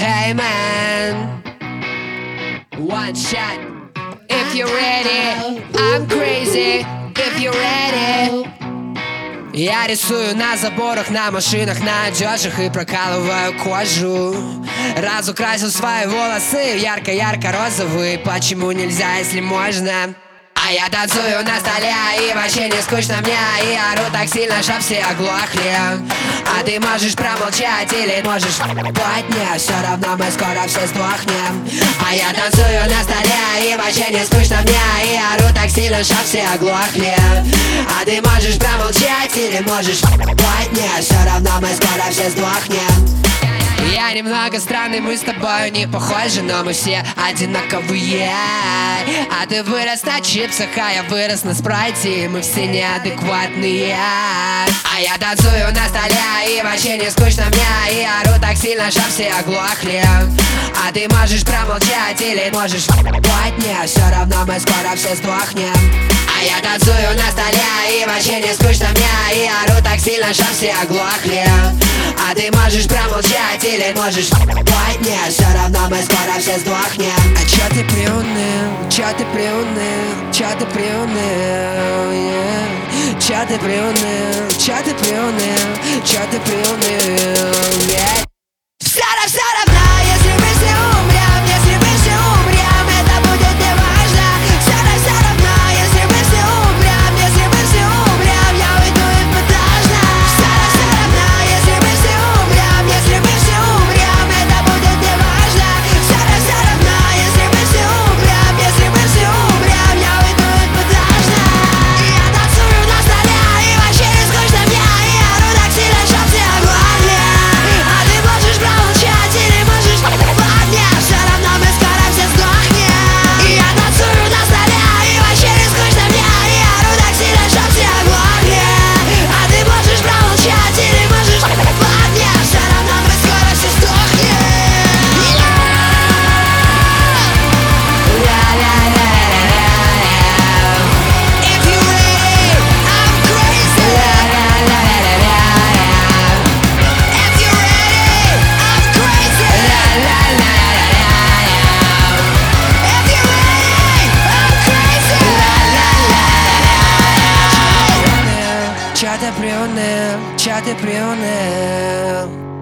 Hey man, one shot. If you're ready, I'm crazy. If you're ready. Я рисую на заборах, на машинах, на одежах и прокалываю кожу. Разукрасил свои волосы в ярко-ярко-розовый. Почему нельзя, если можно? А я танцую на столе, и вообще не скучно мне. И ору так сильно, чтоб все оглохли. А ты можешь промолчать или можешь поднять. Все равно мы скоро все сдохнем. А я танцую на столе, и вообще не скучно мне. И ору так сильно, чтоб все оглохли. А ты можешь промолчать или можешь поднять. Все равно мы скоро все сдохнем. Я немного странный, мы с тобой не похожи, но мы все одинаковые. А ты вырос на чипсах, а я вырос на спрайте, и мы все неадекватные. А я танцую на столе, и вообще не скучно мне. И ору так сильно, чтоб все оглохли. А ты можешь промолчать или можешь поднять. Все равно мы скоро все сдохнем. А я танцую на столе, и вообще не скучно мне. И ору так сильно, чтоб все оглохли. А ты можешь промолчать или можешь поднять. Все равно мы скоро все сдохнем. А чё ты приуныл? Чё ты приуныл? Чё ты приуныл? Yeah. Чё ты приуныл? Чё ты приуныл? Чё ты приуныл? Yeah. Все равно, если мы все умрем, если мы все умрем, это будет не важно. Все равно, если мы все умрем, если мы все умрем, я уйду эпатажно. Все равно, если мы все умрем, если мы все умрем, это будет не важно. Все равно, если мы все умрем, если мы все умрем, я уйду эпатажно. И я танцую на столе, и вообще не скучно мне. И ору так сильно, чтоб все оглохли. А ты можешь промолчать или можешь поднять. Все равно мы скоро все сдохнем. И я танцую на столе, и вообще не скучно мне. И ору так сильно, чтоб все оглохли. А ты можешь промолчать или можешь поднять. Все равно мы скоро все сдохнем. If you ready, I'm crazy. If you ready, I'm crazy. If you ready, I'm crazy. Чё ты приуныл? Чё ты приуныл?